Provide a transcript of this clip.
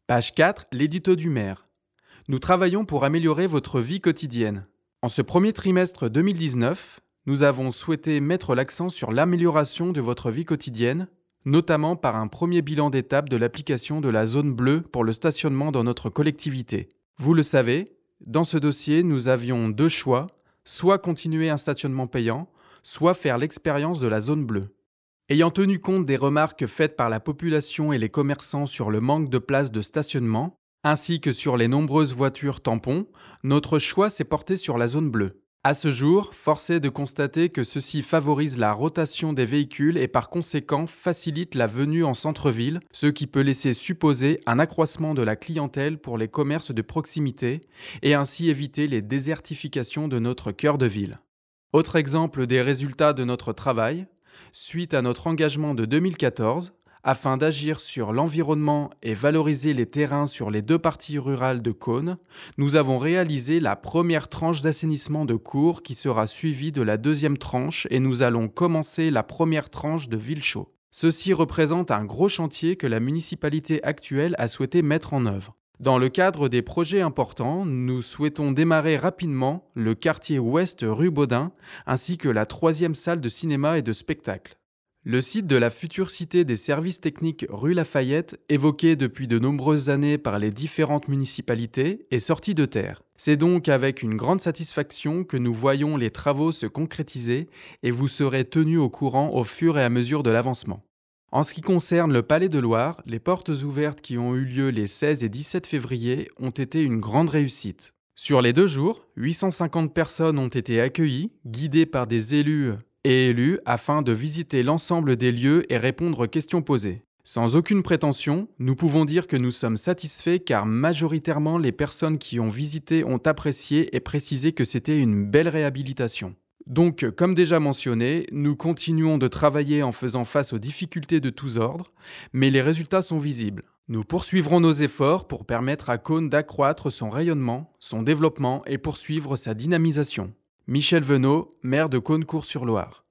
Page 4, l'édito du maire. Nous travaillons pour améliorer votre vie quotidienne. En ce premier trimestre 2019, nous avons souhaité mettre l'accent sur l'amélioration de votre vie quotidienne, notamment par un premier bilan d'étape de l'application de la zone bleue pour le stationnement dans notre collectivité. Vous le savez, dans ce dossier, nous avions deux choix, soit continuer un stationnement payant, soit faire l'expérience de la zone bleue. Ayant tenu compte des remarques faites par la population et les commerçants sur le manque de places de stationnement, ainsi que sur les nombreuses voitures tampons, notre choix s'est porté sur la zone bleue. À ce jour, force est de constater que ceci favorise la rotation des véhicules et par conséquent facilite la venue en centre-ville, ce qui peut laisser supposer un accroissement de la clientèle pour les commerces de proximité et ainsi éviter les désertifications de notre cœur de ville. Autre exemple des résultats de notre travail, suite à notre engagement de 2014, afin d'agir sur l'environnement et valoriser les terrains sur les deux parties rurales de Caunes, nous avons réalisé la première tranche d'assainissement de Cours qui sera suivie de la deuxième tranche et nous allons commencer la première tranche de Villechaux. Ceci représente un gros chantier que la municipalité actuelle a souhaité mettre en œuvre. Dans le cadre des projets importants, nous souhaitons démarrer rapidement le quartier ouest rue Baudin ainsi que la troisième salle de cinéma et de spectacle. Le site de la future cité des services techniques rue Lafayette, évoqué depuis de nombreuses années par les différentes municipalités, est sorti de terre. C'est donc avec une grande satisfaction que nous voyons les travaux se concrétiser et vous serez tenus au courant au fur et à mesure de l'avancement. En ce qui concerne le Palais de Loire, les portes ouvertes qui ont eu lieu les 16 et 17 février ont été une grande réussite. Sur les 2 jours, 850 personnes ont été accueillies, guidées par des élus afin de visiter l'ensemble des lieux et répondre aux questions posées. Sans aucune prétention, nous pouvons dire que nous sommes satisfaits car majoritairement les personnes qui ont visité ont apprécié et précisé que c'était une belle réhabilitation. Donc, comme déjà mentionné, nous continuons de travailler en faisant face aux difficultés de tous ordres, mais les résultats sont visibles. Nous poursuivrons nos efforts pour permettre à Caunes d'accroître son rayonnement, son développement et poursuivre sa dynamisation. Michel Venot, maire de Caunes-Cours-sur-Loire.